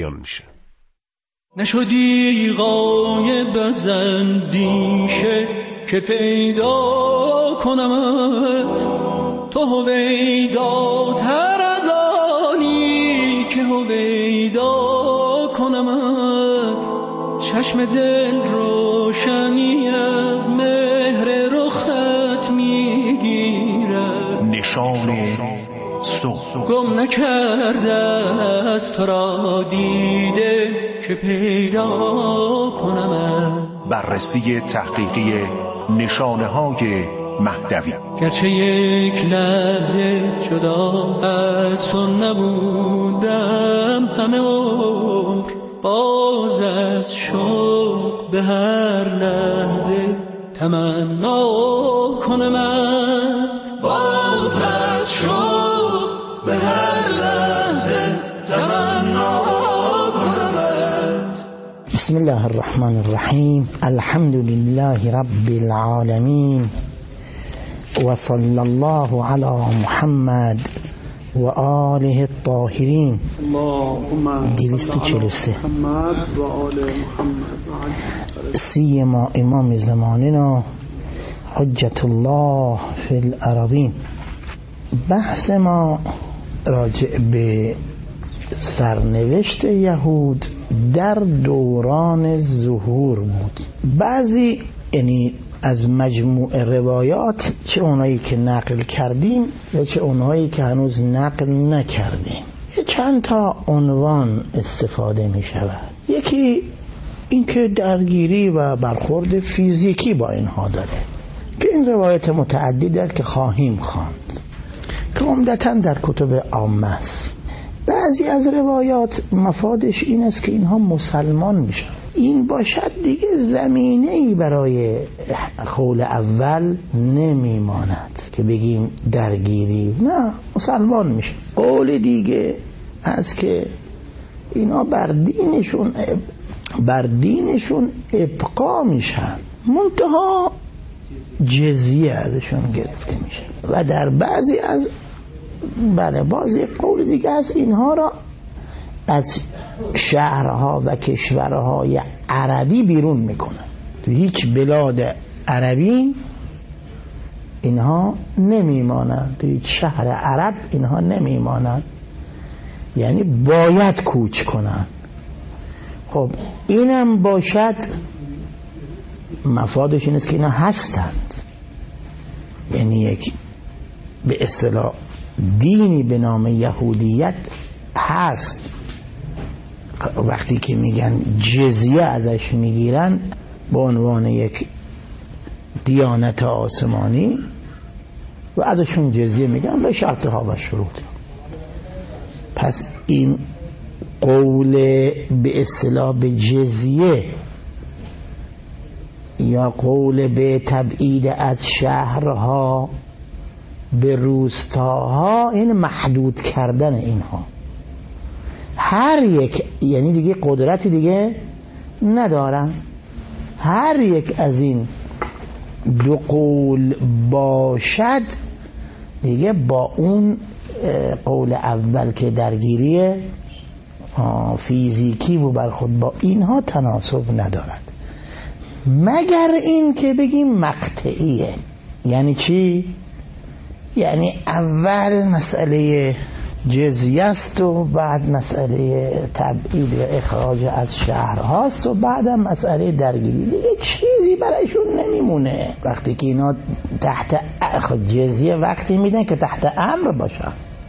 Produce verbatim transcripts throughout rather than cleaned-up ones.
بیان میشه. نشدی غایب از اندیشه که پیدا کنمت، تو هویداتر از آنی که هویدا کنمت. چشم دل روشنی از مهر رخت میگیرد، نشان صبح گم نکرده از تو را دیده که پیدا کنمت. بررسی تحقیقی نشانه های مهدوی. گرچه یک لحظه جدا از تو نبودم، همه عمر باز از شوق به هر لحظه تمنا کنمت. باز از شوق به هر لحظه تمنا کنمت. بسم الله الرحمن الرحیم. الحمد لله رب العالمین و صلی الله علی محمد و آله الطاهرین. دویست و چهل و سه. سیما امام زماننا حجت الله فی الارضین. بحث ما راجع به سرنوشت یهود در دوران ظهور بود. بعضی یعنی از مجموع روایات، چه اونایی که نقل کردیم و چه اونایی که هنوز نقل نکردیم، چند تا عنوان استفاده می شود. یکی اینکه درگیری و برخورد فیزیکی با اینها داره که این روایت متعدد است که خواهیم خواند که عمدتاً در کتب عامه است. بعضی از روایات مفادش این است که اینها مسلمان میشن. این باشد دیگه زمینه‌ای برای قول اول نمیماند که بگیم درگیری، نه، مسلمان میشه. قول دیگه از که اینا بر دینشون بر دینشون ابقا میشن، منتها جزیه ازشون گرفته میشه. و در بعضی از بله بعضی قول دیگه است اینها را از شهرها و کشورهای عربی بیرون میکنن. تو هیچ بلاد عربی اینها نمیمانند، تو هیچ شهر عرب اینها نمیمانند، یعنی باید کوچ کنن. خب اینم باشد مفادش این است که اینا هستند، یعنی یک به اصطلاح دینی به نام یهودیت هست. وقتی که میگن جزیه ازش میگیرن به عنوان یک دیانت آسمانی و ازشون جزیه میگن به شرطها و شروط. پس این قول به اصطلاح به جزیه یا قول به تبعید از شهرها به روستاها، این محدود کردن اینها. هر یک یعنی دیگه قدرتی دیگه ندارن. هر یک از این دو قول باشد دیگه با اون قول اول که درگیری فیزیکی و برخورد با اینها تناسب ندارد، مگر این که بگیم مقطعیه. یعنی چی؟ یعنی اول مسئله جزیه است و بعد مسئله تبعید و اخراج از شهر هاست و بعد هم مسئله درگیری. دیگه چیزی برایشون نمیمونه. وقتی که اینا تحت جزیه وقتی میدن که تحت امر باشن،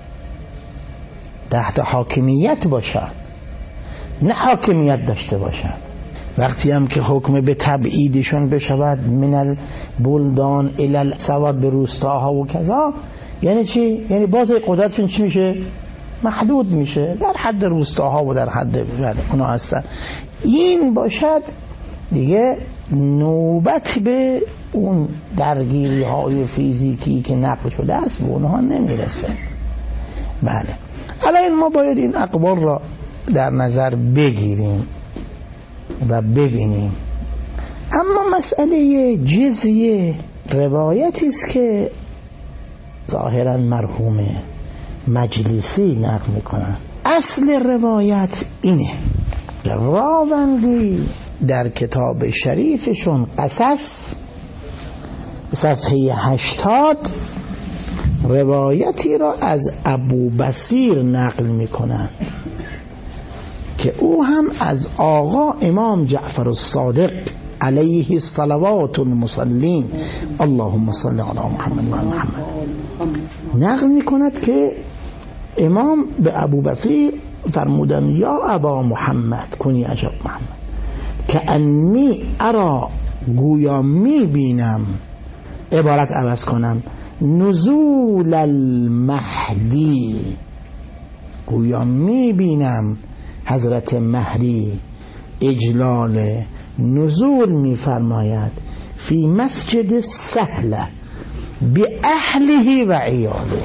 تحت حاکمیت باشن، نه حاکمیت داشته باشن. وقتی هم که حکم به تبعیدشون بشود من البلدان الی السواد به روستاها و کذا، یعنی چی؟ یعنی باز قدرتشون چی میشه؟ محدود میشه، در حد روستاها و در حد اونا هستن. این باشد دیگه نوبت به اون درگیری های فیزیکی که نقل شده است به اونها نمیرسه. بله، الان ما باید این اقوال را در نظر بگیریم و ببینیم. اما مسئله جزیه روایتی است که ظاهرا مرحوم مجلسی نقل میکنن اصل روایت اینه، راوندی در کتاب شریفشون قصص صفحه هشتاد روایتی را از ابو بصیر نقل می کنند که او هم از آقا امام جعفر الصادق علیه الصلوات المصلین اللهم صل علی محمد و محمد نقل می کند که امام به ابو بصیر فرمودن یا ابا محمد کنی عجب محمد که انی ارا گویا می بینم، عبارت عوض کنم، نزول المهدی، گویا می بینم حضرت مهدی اجلال نزول می فرماید فی مسجد سهله به اهله و عیاله،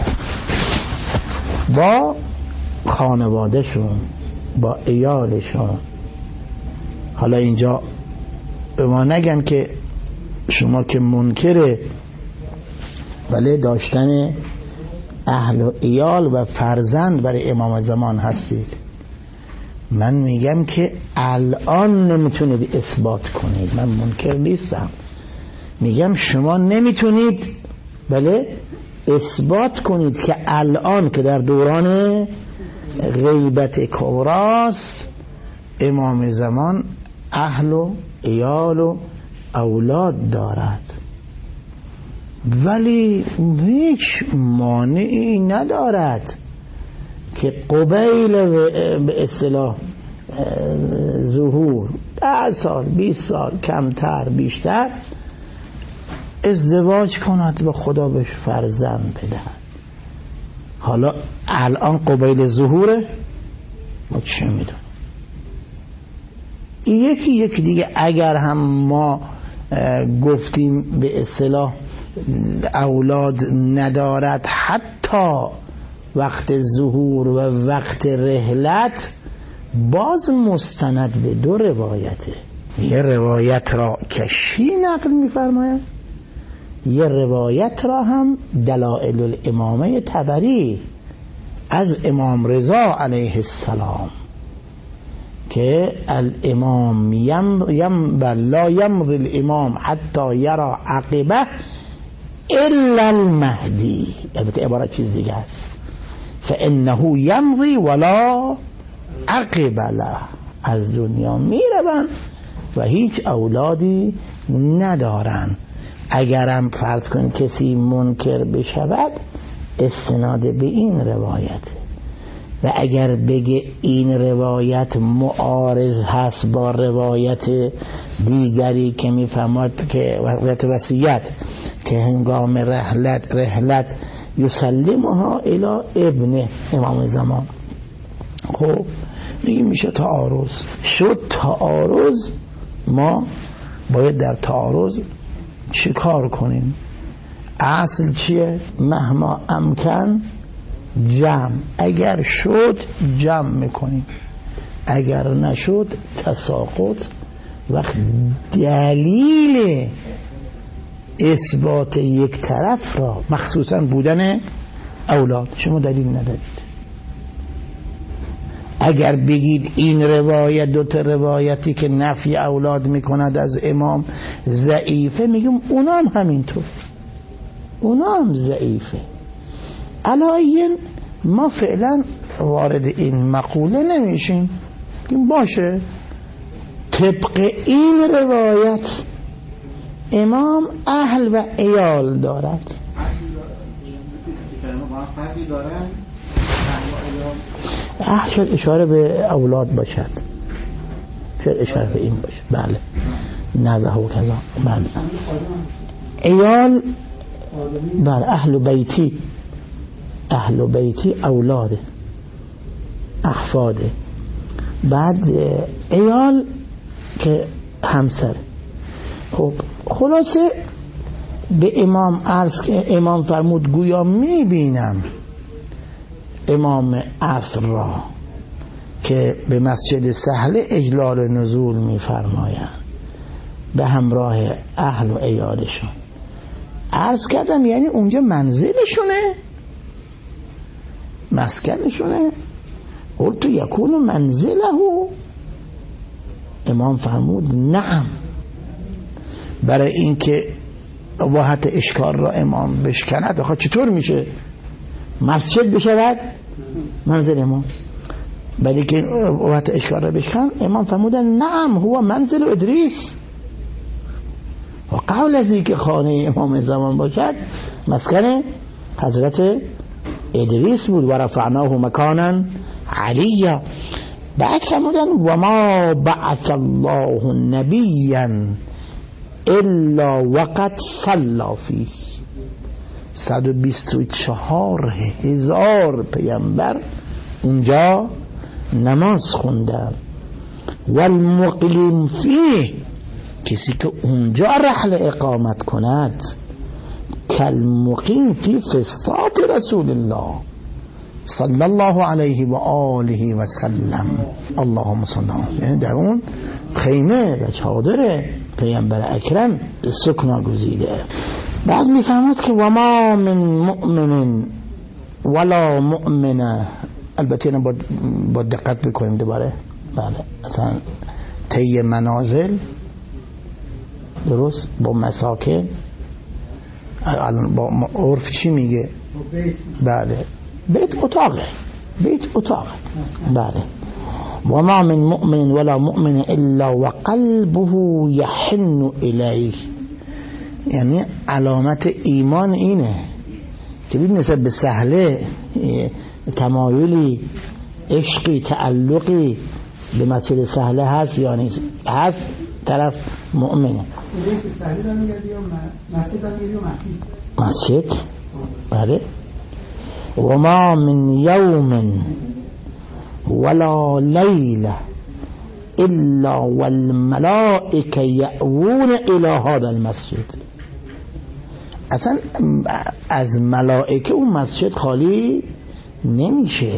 با خانوادهشون با عیالشون. حالا اینجا به ما نگن که شما که منکره ولی داشتن اهل و عیال و فرزند برای امام زمان هستید. من میگم که الان نمیتونید اثبات کنید، من منکر نیستم، میگم شما نمیتونید بله اثبات کنید که الان که در دوران غیبت کبراست امام زمان اهل و عیال و اولاد دارد، ولی هیچ مانعی ندارد که قبیل به اصطلاح ظهور ده سال بیست سال کمتر بیشتر ازدواج کند و خدا بهش فرزند بدهد. حالا الان قبیل ظهوره ما چه میدونم. یکی یکی دیگه اگر هم ما گفتیم به اصطلاح اولاد ندارد حتی وقت ظهور و وقت رحلت، باز مستند به دو روایته. یه روایت را کشی نقل می‌فرماید، یه روایت را هم دلائل الامامه طبری از امام رضا علیه السلام که الامام یم یم لا یمضی الامام حتی یرا عقبه الا المهدی، البته عبارت چیز دیگه است، فانه یمضی ولا عقب له، از دنیا میروند و هیچ اولادی ندارن. اگرم فرض کن کسی منکر بشود استناد به این روایت، و اگر بگه این روایت معارض هست با روایت دیگری که میفهمد که روایت وصیت که هنگام رحلت رحلت یسلمها الی ابن امام زمان، خب میگه میشه تعارض. شد تعارض، ما باید در تعارض چی کار کنیم؟ اصل چیه؟ مهما امکن جمع، اگر شد جمع میکنیم، اگر نشد تساقط. وقت دلیل اثبات یک طرف را مخصوصا بودن اولاد شما دلیل ندارید. اگر بگید این روایت دو تا روایتی که نفی اولاد میکند از امام ضعیفه، میگم اونا هم همینطور، اونا هم ضعیفه. علایین ما فعلا وارد این مقوله نمیشیم، باشه طبق این روایت امام اهل و عیال دارد. اهل شاید اشاره به اولاد باشد، شاید اشاره به این باشد، بله نوه و کذا، بله عیال بله اهل بیتی، اهل بیتی اولاده احفاده، بعد عیال که همسر. خب خلاصه به امام عرض که امام فرمود گویا میبینم امام عصر را که به مسجد سهل اجلال نزول میفرمایند به همراه اهل و عیالشون. عرض کردم یعنی اونجا منزلشونه، مسکنشونه، قلت یکون منزله. امام فرمود نعم، برای اینکه وحدت اشکال را امام بشکند. آخه چطور میشه مسجد بشود منزل امام؟ بلی که وحدت اشکال را بشکن، امام فرمودن نعم هو منزل ادریس، و قبل از اینکه خانه امام زمان باشد مسکن حضرت ادریس بود. و رفعناه مکانا علیا. بعد فرمودن و ما بعث الله نبیا الا وقد صلی فیه. صد و بیست و چهار هزار پیامبر اونجا نماز خوندن. والمقیم فیه، کسی که اونجا رحل اقامت کند، کالمقیم فی فسطاط رسول الله صلی الله علیه و آله و سلم. اللهم صل علیه، یعنی در اون خیمه و چادر پیامبر اکرم سکنا گزیده. بعد میفهمد که و ما من مؤمن ولا مؤمنه. البته اینو با, با دقت بکنیم دوباره. بله مثلا طی منازل، درست، با مساکن، الان با عرف چی میگه؟ بله بیت اتاقه، بیت اتاقه. بله و ما من مؤمن ولا مؤمن الا وقلبه يحن الیه. یعنی علامت ایمان اینه که ببین نسبت به سهله تمایلی، عشقی، تعلقی به مسجد سهله هست یا نیست؟ هست، طرف مؤمنه. مسجد. بله و ما من یوم ولا لیله الا والملائکه یأوون الی هذا المسجد. اصلا از ملائکه اون مسجد خالی نمیشه.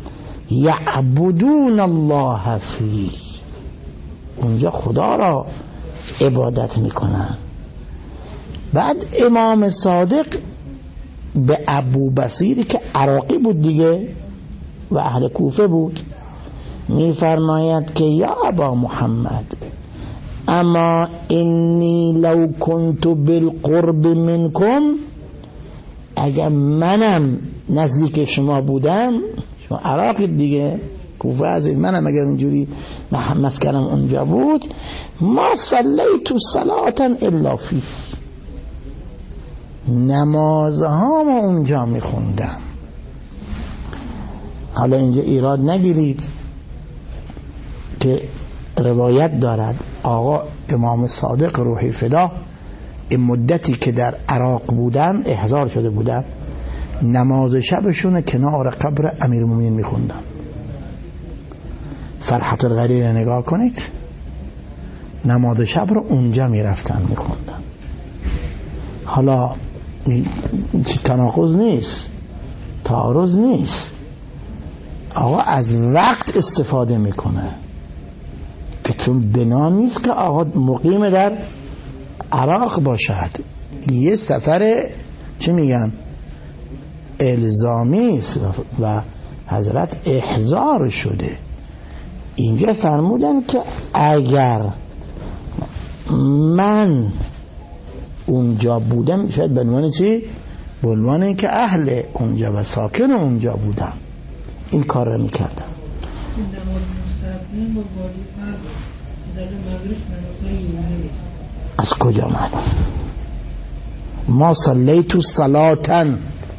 یعبدون الله فیه، اونجا خدا را عبادت میکنن. بعد امام صادق به ابو بصیری که عراقی بود دیگه و اهل کوفه بود میفرماید که یا ابا محمد اما انی لو کنت بالقرب منکم، اگر منم نزدیک شما بودم، شما عراقی دیگه، کوفه هستید، منم اگر اونجوری مسکنم اونجا بود، ما صلیت صلاة الا فیه، نمازها ما اونجا میخوندم. حالا اینجا ایراد نگیرید که روایت دارد آقا امام صادق روحی فدا این مدتی که در عراق بودن، احضار شده بودن، نماز شبشون کنار قبر امیرالمومنین میخوندن. فرحت الغریر نگاه کنید، نماز شب رو اونجا میرفتن میخوندن. حالا تناقض نیست، تعارض نیست، آقا از وقت استفاده میکنه که چون بنا نیست که آقا مقیم در عراق باشد، یه سفر چه میگن الزامی است و حضرت احضار شده. اینجا فرمودن که اگر من اونجا بودم، شاید به عنوان چی؟ به عنوان اینکه اهل اونجا و ساکن اونجا بودم این کار رو میکردم. از کجا معلوم؟ ما صلیت صلاة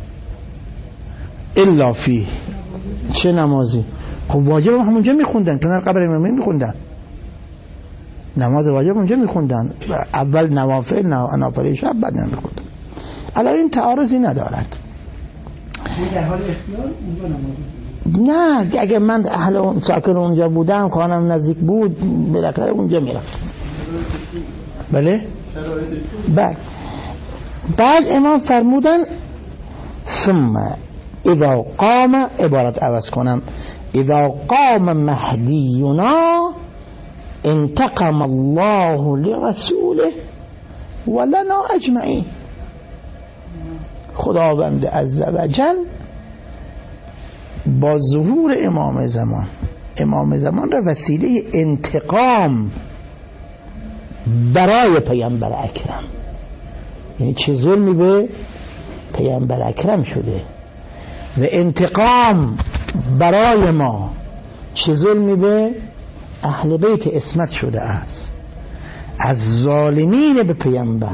الا فیه، چه نمازی؟ خب واجب هم اونجا میخوندن، کنار قبر امامی میخوندن، نماز واجب اونجا میخوندن، اول نوافل، نوافل شب، بعد نمیخوندن. الان این تعارضی ندارد. در حال اختیار اونجا نماز؟ نه، اگه من اهل ساکن اونجا بودم، خانم نزدیک بود، بالاخره اونجا میرفتم. بله؟ بعد بعد امام فرمودن ثم اذا قام، عبارت عوض کنم، اذا قام مهدینا انتقم الله لرسوله ولنا اجمعین. خداوند عزوجل با ظهور امام زمان، امام زمان را وسیله انتقام برای پیامبر اکرم، یعنی چه ظلمی به پیامبر اکرم شده و انتقام برای ما چه ظلمی به اهل بیت عصمت شده است از ظالمین به پیامبر،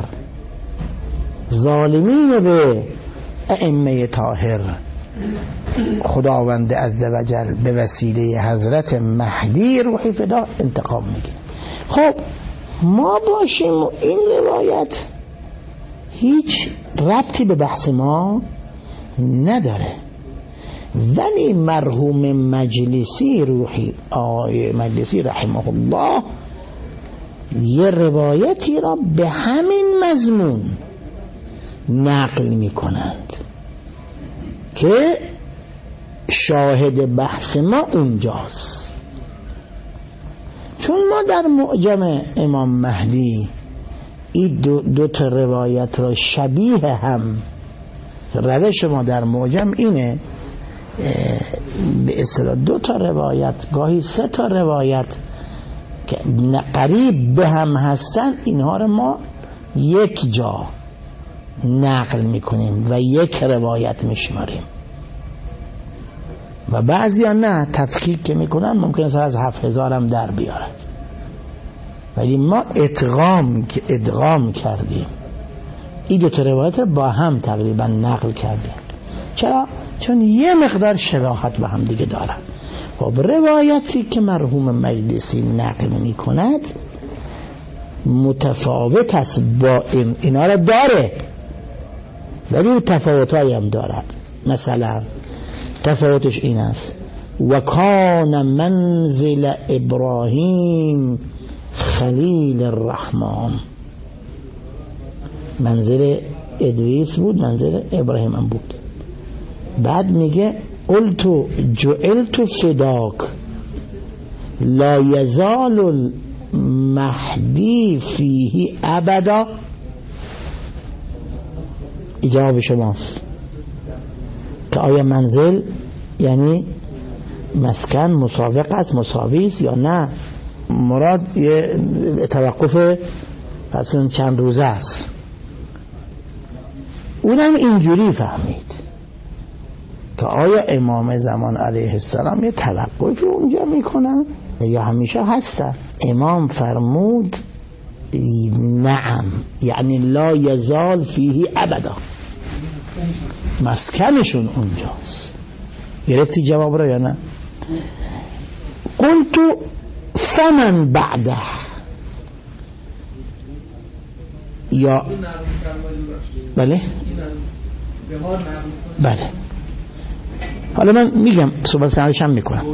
ظالمین به ائمه طاهر. خداوند عزوجل به وسیله حضرت مهدی روحی فدا انتقام میگیره. خب ما باشیم و این روایت هیچ ربطی به بحث ما نداره، ولی مرحوم مجلسی روحی آقای مجلسی رحمه الله یه روایتی را به همین مضمون نقل می کنند که شاهد بحث ما اونجاست. چون ما در معجم امام مهدی این دو, دو تا روایت را شبیه هم، روش ما در معجم اینه به اصطلاح دو تا روایت گاهی سه تا روایت که قریب به هم هستن، اینها رو ما یک جا نقل میکنیم و یک روایت میشماریم و بعضی ها نه تفکیک که میکنن ممکنه سر از هفت هزار هم در بیارد، ولی ما ادغام ادغام کردیم این دو تا روایت رو با هم تقریبا نقل کردیم. چرا؟ چون یه مقدار شباهت به هم دیگه دارن. خب روایتی که مرحوم مجلسی نقل می کند متفاوت است با این، اینا را داره ولی تفاوتایی هم دارد. مثلا تفاوتش این است: و کان منزل ابراهیم خلیل الرحمن، منزل ادریس بود، منزل ابراهیم هم بود. بعد میگه قلت جعلت فداک لا یزال المهدی فیه ابدا. جواب شماست که آیا منزل یعنی مسکن مسابق است، مساوی است یا نه مراد یه توقف پس اون چند روزه است. اونم اینجوری فهمید که آیا امام زمان علیه السلام یه توقف رو اونجا میکنن یا همیشه هستن؟ امام فرمود نعم، یعنی لا یزال فیه ابدا، مسکنشون اونجاست. گرفتی جواب رو یا نه؟ قلت فمن بعده، یا بله بله حالا من میگم صحبت سندش هم میکنم.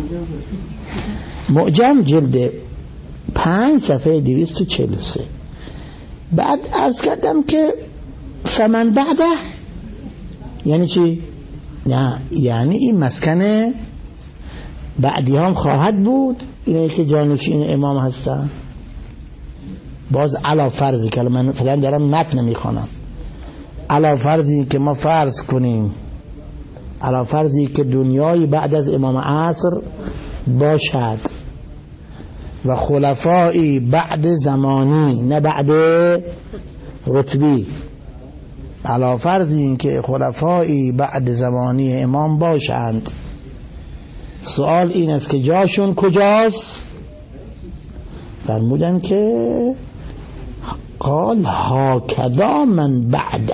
معجم جلد پنج صفحه دویست و چهل و سه. بعد عرض کردم که فمن بعده یعنی چی؟ نه یعنی این مسکن بعدی هم خواهد بود، اینه که جانشین امام هستن. باز علا فرضی که من فعلا دارم متن میخوانم، علا فرضی که ما فرض کنیم، علا فرضی که دنیای بعد از امام عصر باشد و خلفایی بعد زمانی نه بعد رتبی، علا فرضی که خلفایی بعد زمانی امام باشند، سوال این است که جاشون کجاست؟ فرمودن که قال هاکذا من بعده،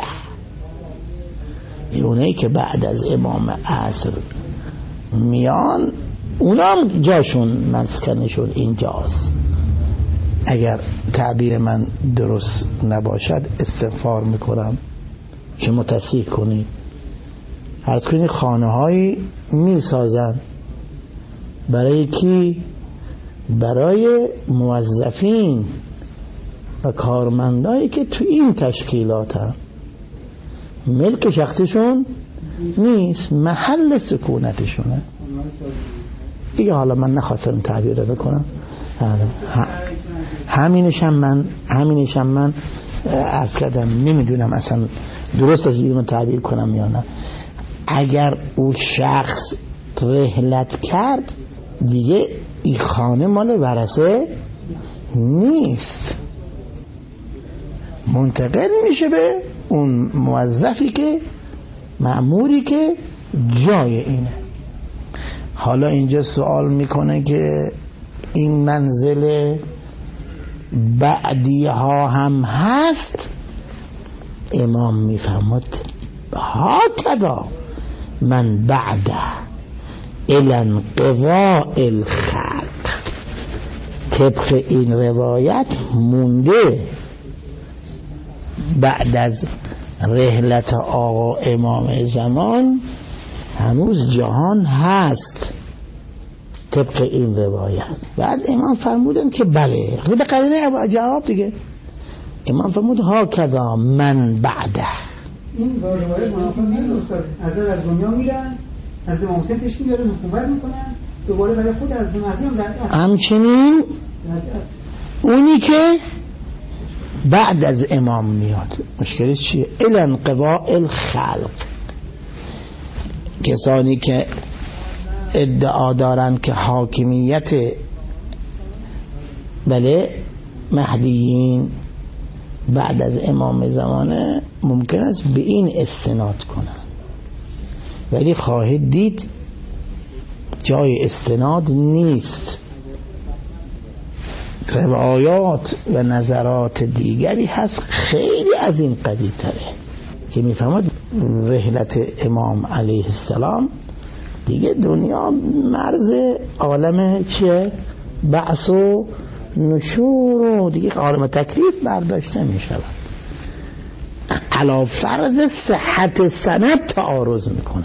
اونایی که بعد از امام عصر میان اونام جاشون مسکنشون اینجاست. اگر تعبیر من درست نباشد استغفار میکنم، شما تصحیح کنید. عرض کنید خانه هایی میسازن برای کی؟ برای موظفین و کارمندایی که تو این تشکیلات هم ملک شخصیشون نیست، محل سکونتشونه دیگه. حالا من نخواستم تعبیر رو بکنم، همینشم من همینشم من عرض کردم نمیدونم اصلا درست از این تعبیر کنم یا نه. اگر او شخص رحلت کرد دیگه این خانه مال ورثه نیست، منتقل میشه به اون موظفی که مأموری که جای اینه. حالا اینجا سوال میکنه که این منزل بعدی ها هم هست؟ امام میفهمد ها کدا من بعد الانقضاء الخلق، طبق این روایت مونده بعد از رحلت آقا امام زمان هنوز جهان هست، طبق این روایت. بعد امام فرمودن که بله، به قرینه جواب دیگه امام فرمود ها کدا من بعده. این روایت منافق میگن استاد از از دنیا میرن، از امام حسین تشکیل میارن، حکومت میکنن، دوباره برای خود از مهدی هم رجعت. همچنین اونی که بعد از امام میاد مشکلش چیه؟ الانقضاء الخلق. کسانی که ادعا دارن که حاکمیت بله مهدیین بعد از امام زمانه ممکن است به این استناد کنن، ولی خواهید دید جای استناد نیست. روایات و نظرات دیگری هست خیلی از این قبیل تره که میفهمد رحلت امام علیه السلام دیگه دنیا مرز عالم چیه؟ بعث و نشور و دیگه عالم تکلیف برداشته میشود. علی فرض صحت سند تعارض میکنه.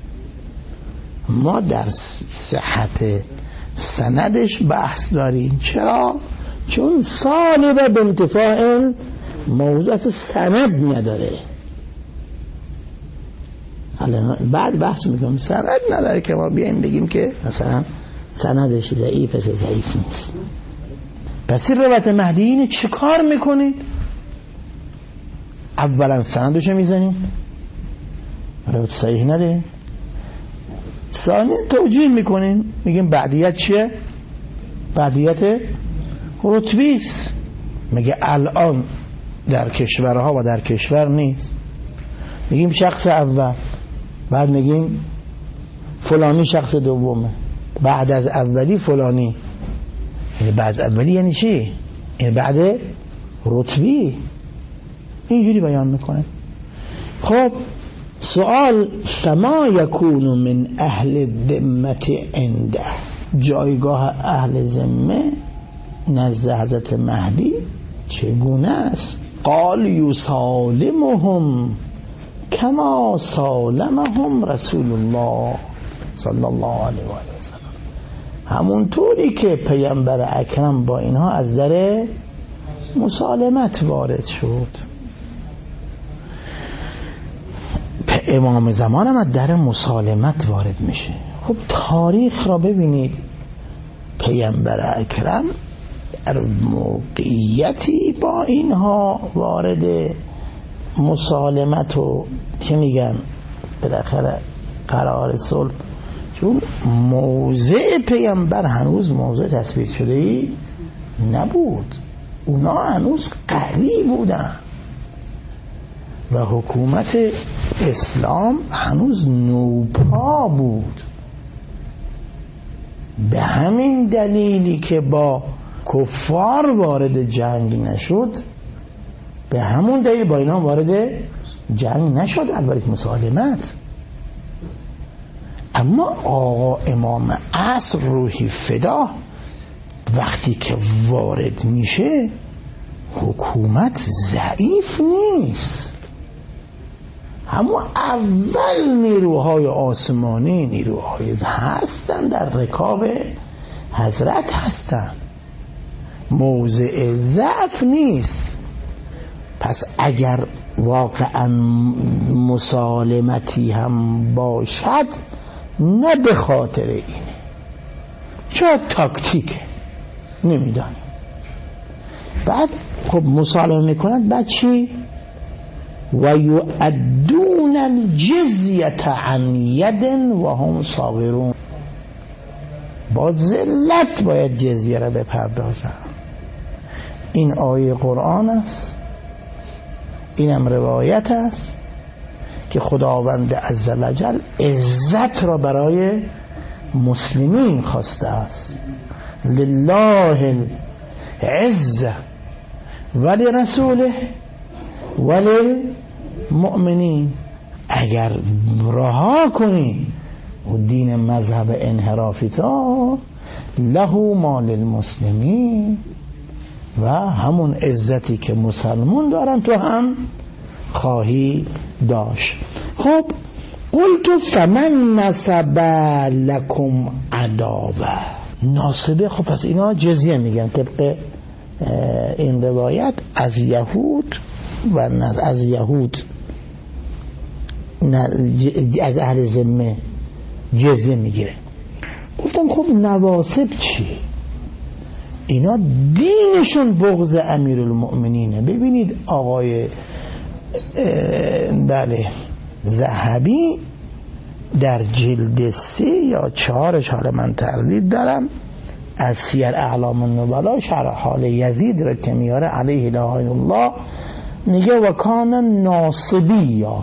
ما در صحت سندش بحث داریم. چرا؟ چون سالبه به انتفاع موضوع سند نداره. بعد بحث میکنم سند نداره که ما بیاییم بگیم که مثلا سندش ضعیفه، ضعیف نیست. پس این روایت مهدیین چه کار میکنین؟ اولا سندشو میزنین، روایت صحیح ندارین. ثانی توجیه میکنین، میگیم بعدیت چیه؟ بعدیت رتبی است. میگه الان در کشورها و در کشور نیست. میگیم شخص اول، بعد میگیم فلانی شخص دومه، بعد از اولی فلانی. یعنی بعد از اولی یعنی چی؟ یعنی بعد رتبی. اینجوری بیان میکنه. خب سوال فما یکون من اهل الذمه عنده، جایگاه اهل ذمه نزد حضرت مهدی چگونه است؟ قال یسالمهم کما سالمهم رسول الله صلی الله علیه و آله و سلم، همونطوری که پیامبر اکرم با اینها از در مسالمت وارد شد. امام زمان هم از در مسالمت وارد میشه. خب تاریخ را ببینید، پیامبر اکرم در موقعیتی با اینها وارد مسالمت و چه میگن بالاخره قرار صلح، چون موضع پیامبر هنوز موضع تثبیت شده ای نبود، اونا هنوز قوی بودن و حکومت اسلام هنوز نوپا بود. به همین دلیلی که با کفار وارد جنگ نشد، به همون دلیل با اینا وارد جنگ نشد، اولیت مسالمت. اما آقا امام عصر روحی فدا وقتی که وارد میشه حکومت ضعیف نیست. اما اول نیروهای آسمانی، نیروهای هستن در رکاب حضرت هستن، موضع ضعف نیست. پس اگر واقعا مسالمتی هم باشد نه به خاطر اینه، شاید تاکتیکه، نمیدانیم. بعد خب مسالمه میکنند، بعد چی؟ و یؤدون الجزیه عن ید و هم صاغرون، با ذلت باید جزیه را بپردازن. این آیه قرآن است، اینم روایت است که خداوند عزوجل عزت را برای مسلمین خواسته است. لله العزة ولی رسوله ولی مؤمنین. اگر رها کنی و دین مذهب انحرافی تا له مال المسلمین و همون عزتی که مسلمون دارن تو هم خواهی داشت. خب قلت فمن نسب لکم عداوه، ناسبه. خب پس اینا جزیه میگن طبق این روایت از یهود و از یهود از اهل ذمه جزیه میگیره. گفتم خب نواسب چی؟ اینا دینشون بغض امیرالمؤمنینه. ببینید آقای بله ذهبی در جلد سه یا چهارش، حالا من تردید دارم، از سیر اعلام النبلا شرح حال یزید را که میاره علیه لعنه الله، میگه و کان ناصبیا.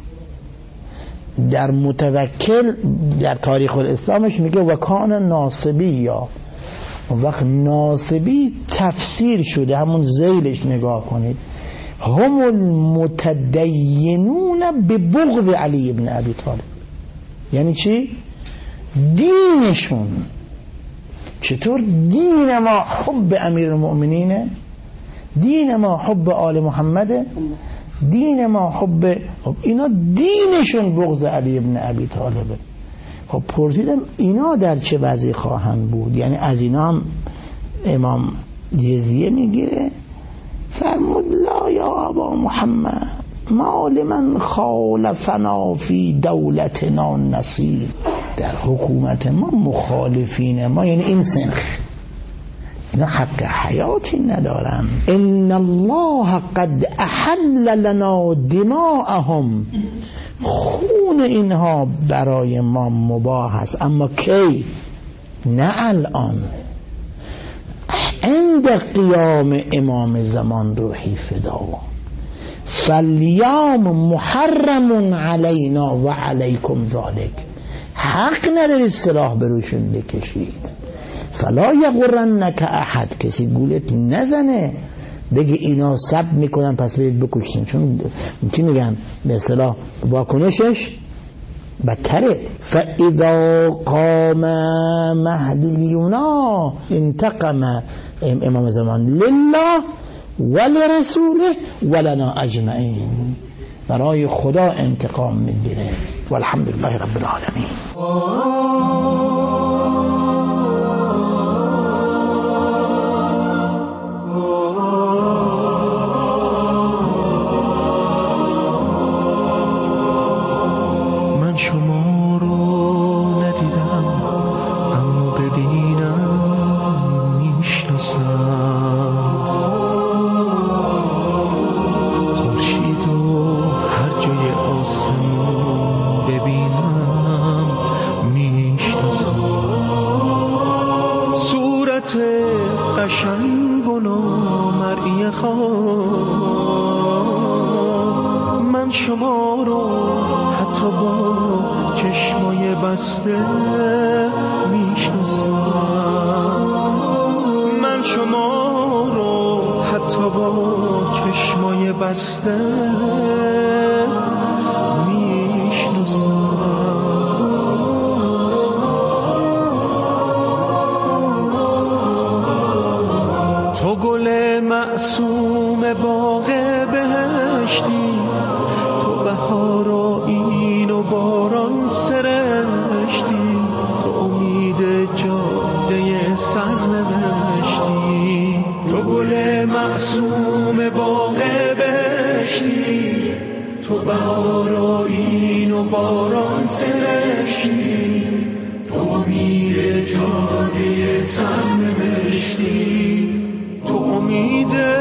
در متوکل در تاریخ الاسلامش میگه و کان ناصبیا. وقت ناصبی تفسیر شده، همون ذیلش نگاه کنید، هم المتدینون ببغض علی ابن ابی طالب. یعنی چی؟ دینشون چطور؟ دین ما حب امیر المؤمنینه، دین ما حب آل محمده، دین ما حب، خب اینا دینشون بغض علی ابن ابی طالبه. خب پرسیدم اینا در چه وضعی خواهند بود؟ یعنی از اینا هم امام جزیه میگیره؟ فرمود لا یا ابا محمد ما لمن خالفنا فی دولتنا نصیر. در حکومت ما مخالفین ما، یعنی این سنخ، اینا حق حیاتی ندارن. ان الله قد احل لنا دماءهم، خون اینها برای ما مباح است، اما کی؟ نه الان، عند قیام امام زمان روحی فدا. فالیوم محرم علینا و علیکم ذالک. حق نداری سلاح بروشون بکشید. فلا یغرنک احد، کسی گولت نزنه بگه اینا سب میکنن پس برید بکشین، چون چی میگن به اصطلاح واکنشش بدتره. فاذا قام مهدی لیونا انتقم امام زمان لله ولرسوله ولنا اجمعین. برای خدا انتقام میگیره. والحمدلله رب العالمین. من شما رو ندیدم اما ببینم میشناسم. خورشید و هر جای آسمون ببینم میشناسم. صورت قشنگ و نامرئی خواب، من شما رو حتی با چشمای بسته میشناسم. من شما رو حتی با چشمای بسته میشناسم. تو گل معصوم باغ بهشتی، تو بهار و این و باران سرشتی، تو امید جاده سرنوشتی. تو گل معصوم باغ بهشتی، تو بهار و این و باران سرشتی، تو امید جاده سرنوشتی، تو امید